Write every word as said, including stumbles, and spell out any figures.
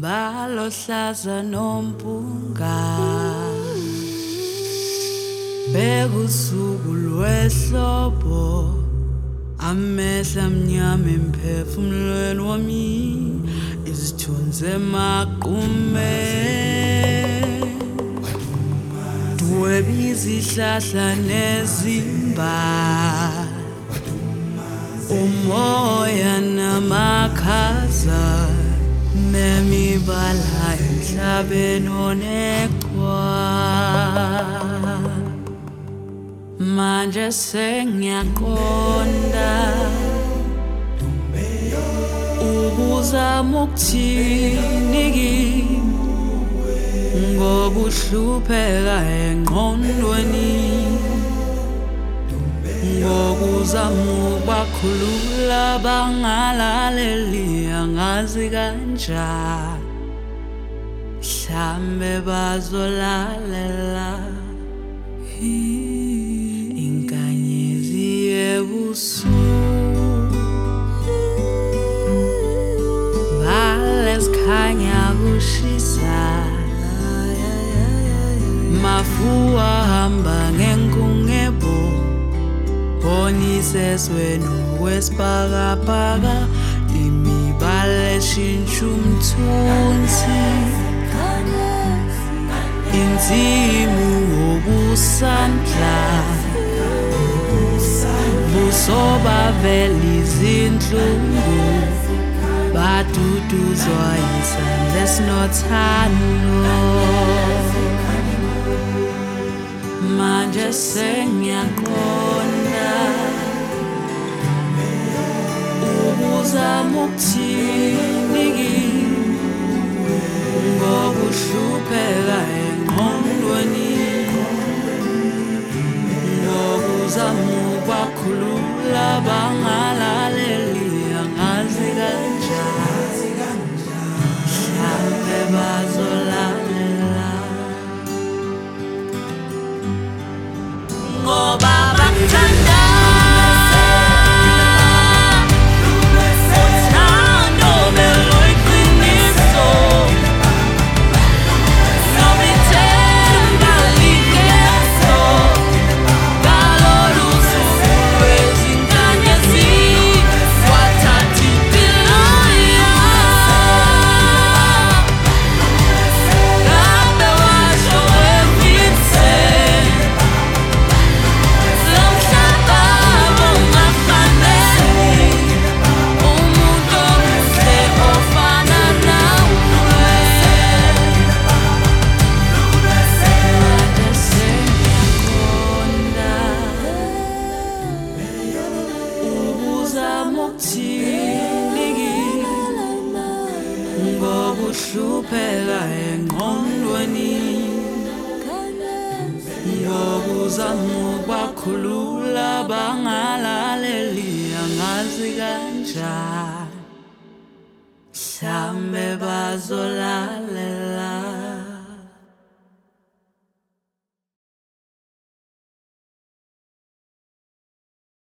balohlaza nompunga bekusuku lwehlobo amehla mnyama emphefumulweni wami izithunzi emaqume dweba izihlahla nezimba umoya namakhaza nemibala emhlabeni oneqhwa manje sengiyaqonda ubuzama ukuthini kimi ngokuhlupheka engqondweni ngokuzama ukubakhulula bangalaleli angazi kanjani mhlambe bazolalela inkanyezi yebusuku balezikhanya kushisa mafua hamba ngenkungebo bonisesweni wesibhakabhaka imibala eshintsha umthunzi inzimu obusandla busobavela izinhlungu baduduzwa isandla esinothando manje sengiyaqonda ubuzama ukuthini kimi ngokuhlupheka engqondweni ngokuzama ukubakhulula bangalaleli angazi kanjani mhlambe bazolalela ngoba bangithanda ngokuhlupheka engqondweni ngokuzama ukubakhulula bangalaleli angazi kanjani mhlambe bazolalela